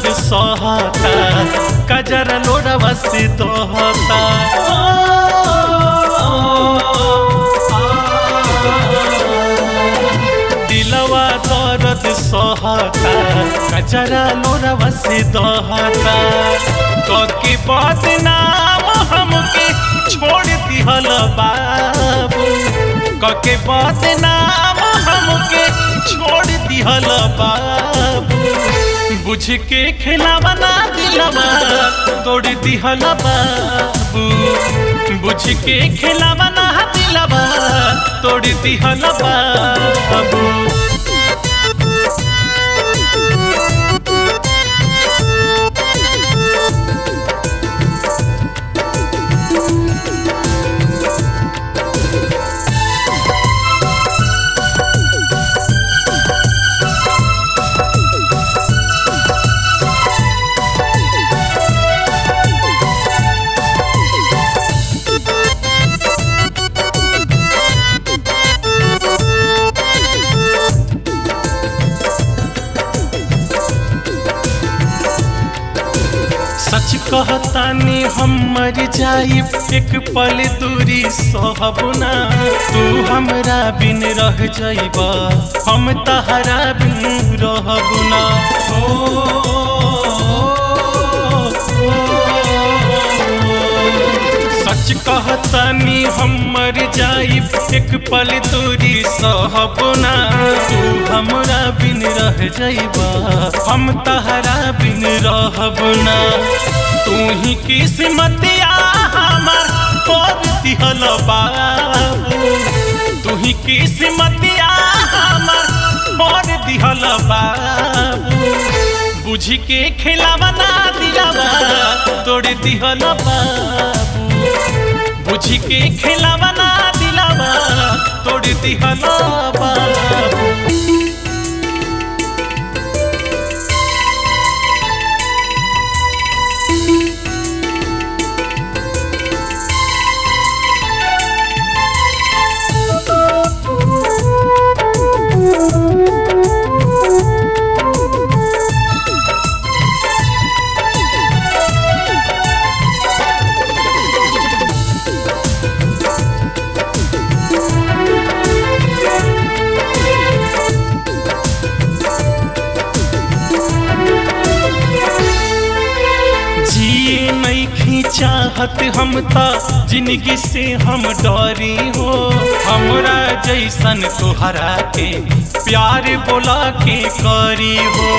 सहता कजरा लोड़वा से दोहता। दिलवा दर्द सहता कजरा लोड़वा से दोहता। कके बदनाम हमके छोड़ दिहल बाबू, कके बदनाम हमके छोड़ दिहल बाबू। बुझ के खिलावना दिलवा तोड़ दिहल बाबू, बुझ के खिलावना दिलवा तोड़ दिहल बाबू। सच कहतानी हम मर जाइब एक पल दूरी सहबना। तू हमरा बिन रह जाइबा हम तहरा बिन रहबना। सच कहतानी हम मर जाइब एक पल दूरी सहबना। तू हमरा बिन रह जाइबा हम तहरा बिन रहबना। तू ही किस्मतिया हमार तोड़ दिहल बाबू, तू ही किस्मतिया हमार तोड़ दिहल बाबू। बुझ के खिलावना दिलवा तोड़ दिहल बाबू, बुझ के खिलावना दिलवा तोड़ दिहल बाबू। चाहत हम ता जिंदगी से हम डरी हो। हमरा जैसन तोहरा के प्यार बोला के करी हो।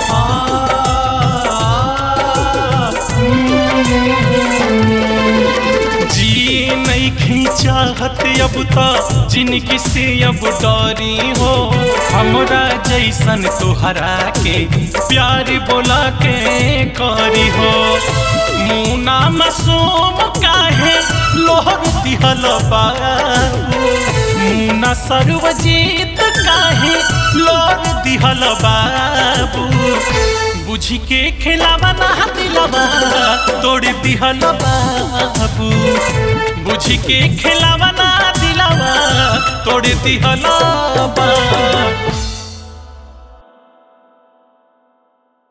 जी नहीं चाहत अब ता जिंदगी से अब डरी हो। हमरा जैसन तोहरा के प्यार बोला के करी हो। मुना मासूम काहे लोहर दिहल बाबू, मुना सर्वजीत काहे लोहर दिहल बाबू। बुझ के खिलावना दिलवा तोड़ दिहल बाबू, बुझ के खिलावना दिलवा तोड़ दिहल बाबू।